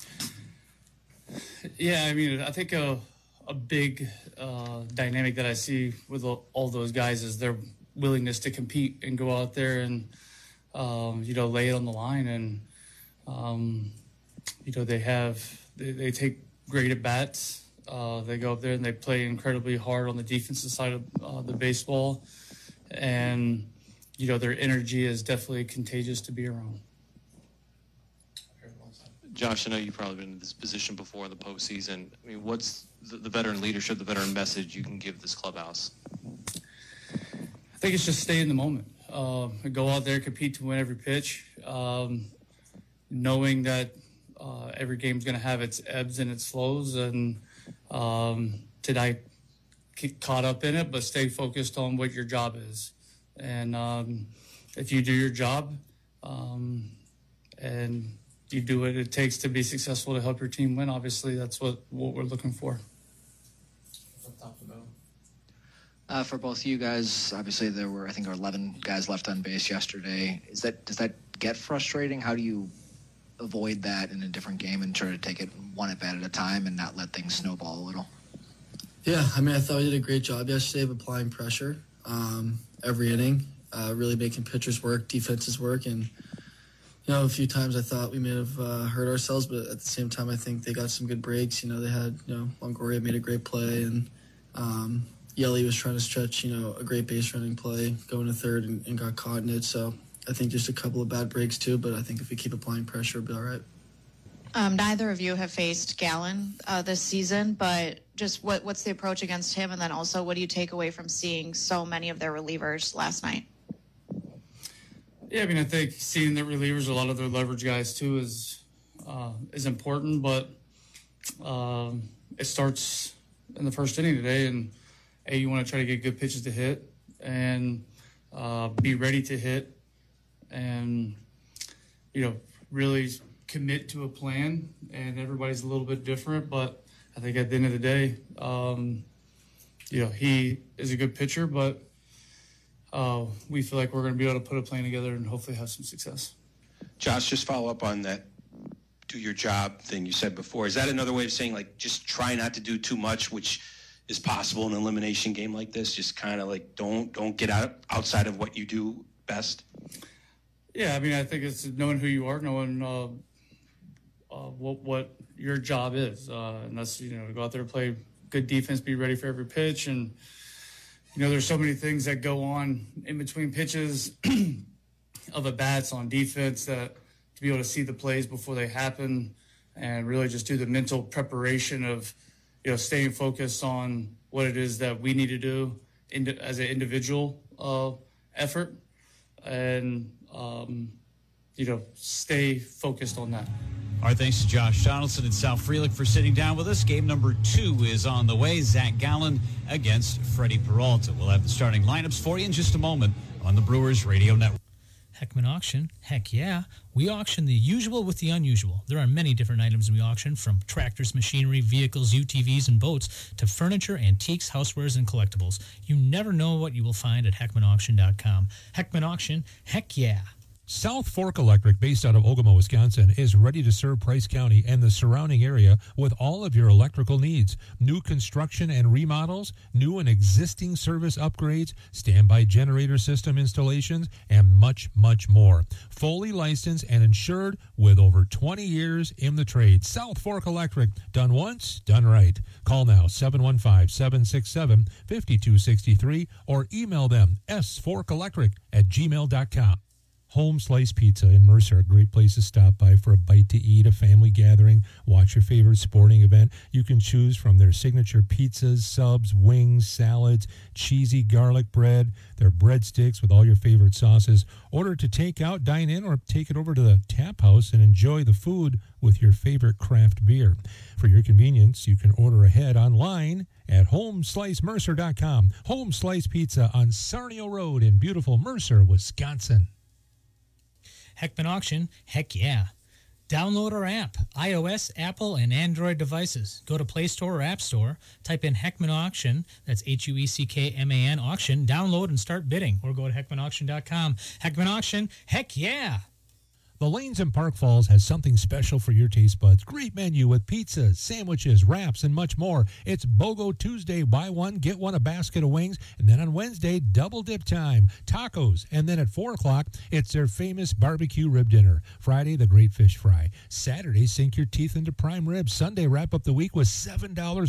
Yeah, I mean, I think a, a big uh, dynamic that I see with all, all those guys is their willingness to compete and go out there and, um, you know, lay it on the line. And, um, you know, they have, they, they take great at bats. Uh, they go up there and they play incredibly hard on the defensive side of uh, the baseball. And, you know, their energy is definitely contagious to be around. Josh, I know you've probably been in this position before in the postseason. I mean, what's the, the veteran leadership, the veteran message you can give this clubhouse? I think it's just stay in the moment. Uh, go out there, compete to win every pitch. Uh, um, knowing that uh, every game's going to have its ebbs and its flows, and um, tonight get caught up in it, but stay focused on what your job is. And um, if you do your job um, and you do what it takes to be successful to help your team win, obviously that's what, what we're looking for. Uh, for both of you guys, obviously there were, I think, eleven guys left on base yesterday. Is that does that get frustrating? How do you avoid that in a different game and try to take it one at bat at a time and not let things snowball a little? Yeah, I mean, I thought we did a great job yesterday of applying pressure um, every inning, uh, really making pitchers work, defenses work, and you know, a few times I thought we may have uh, hurt ourselves, but at the same time, I think they got some good breaks. You know, they had, you know, Longoria made a great play, and um, Yelly was trying to stretch, you know, a great base running play, going to third and, and got caught in it. So I think just a couple of bad breaks too, but I think if we keep applying pressure, we'll be all right. Um, neither of you have faced Gallen uh, this season, but just what, what's the approach against him? And then also, what do you take away from seeing so many of their relievers last night? Yeah, I mean, I think seeing the relievers, a lot of their leverage guys too, is uh, is important. But um, it starts in the first inning today, and A, you want to try to get good pitches to hit, and uh, be ready to hit, and you know, really commit to a plan. And everybody's a little bit different, but I think at the end of the day, um, you know, he is a good pitcher, but Uh, we feel like we're going to be able to put a plan together and hopefully have some success. Josh, just follow up on that do your job thing you said before. Is that another way of saying, like, just try not to do too much, which is possible in an elimination game like this? Just kind of like don't don't get out outside of what you do best? Yeah, I mean, I think it's knowing who you are, knowing uh, uh, what what your job is. Uh, and that's, you know, to go out there and play good defense, be ready for every pitch, and you know, there's so many things that go on in between pitches of at bats on defense that to be able to see the plays before they happen and really just do the mental preparation of, you know, staying focused on what it is that we need to do in, as an individual uh, effort and, um, you know, stay focused on that. Our thanks to Josh Donaldson and Sal Frelick for sitting down with us. Game number two is on the way. Zach Gallen against Freddie Peralta. We'll have the starting lineups for you in just a moment on the Brewers Radio Network. Heckman Auction? Heck yeah. We auction the usual with the unusual. There are many different items we auction, from tractors, machinery, vehicles, U T Vs, and boats, to furniture, antiques, housewares, and collectibles. You never know what you will find at Heckman Auction dot com. Heckman Auction? Heck yeah. South Fork Electric, based out of Ogama, Wisconsin, is ready to serve Price County and the surrounding area with all of your electrical needs. New construction and remodels, new and existing service upgrades, standby generator system installations, and much, much more. Fully licensed and insured with over twenty years in the trade. South Fork Electric, done once, done right. Call now, seven one five, seven six seven, five two six three, or email them, s fork electric at gmail dot com. Home Slice Pizza in Mercer, a great place to stop by for a bite to eat, a family gathering, watch your favorite sporting event. You can choose from their signature pizzas, subs, wings, salads, cheesy garlic bread, their breadsticks with all your favorite sauces. Order to take out, dine in, or take it over to the tap house and enjoy the food with your favorite craft beer. For your convenience, you can order ahead online at home slice mercer dot com. Home Slice Pizza on Sarnio Road in beautiful Mercer, Wisconsin. Heckman Auction? Heck yeah. Download our app, iOS, Apple, and Android devices. Go to Play Store or App Store, type in Heckman Auction, that's H U E C K M A N Auction, download and start bidding, or go to Heckman Auction dot com. Heckman Auction? Heck yeah. The Lanes in Park Falls has something special for your taste buds. Great menu with pizzas, sandwiches, wraps, and much more. It's BOGO Tuesday, buy one, get one, a basket of wings. And then on Wednesday, double dip time, tacos. And then at four o'clock, it's their famous barbecue rib dinner. Friday, the great fish fry. Saturday, sink your teeth into prime ribs. Sunday, wrap up the week with seven dollars